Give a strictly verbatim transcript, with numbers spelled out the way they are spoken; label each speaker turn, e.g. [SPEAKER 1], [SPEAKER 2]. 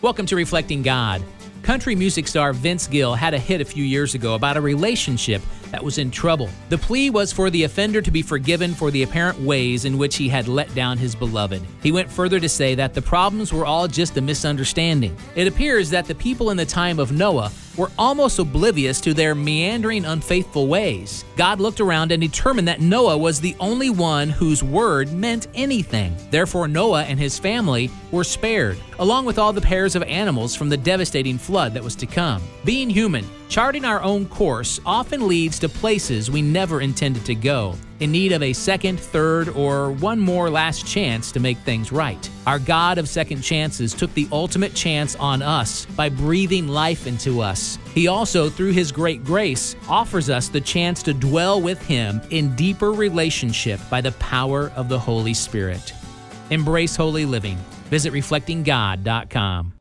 [SPEAKER 1] Welcome to Reflecting God. Country music star Vince Gill had a hit a few years ago about a relationship that was in trouble. The plea was for the offender to be forgiven for the apparent ways in which he had let down his beloved. He went further to say that the problems were all just a misunderstanding. It appears that the people in the time of Noah were almost oblivious to their meandering, unfaithful ways. God looked around and determined that Noah was the only one whose word meant anything. Therefore, Noah and his family were spared, along with all the pairs of animals from the devastating flood that was to come. Being human, charting our own course often leads to places we never intended to go, in need of a second, third, or one more last chance to make things right. Our God of second chances took the ultimate chance on us by breathing life into us. He also, through His great grace, offers us the chance to dwell with Him in deeper relationship by the power of the Holy Spirit. Embrace holy living. Visit reflecting god dot com.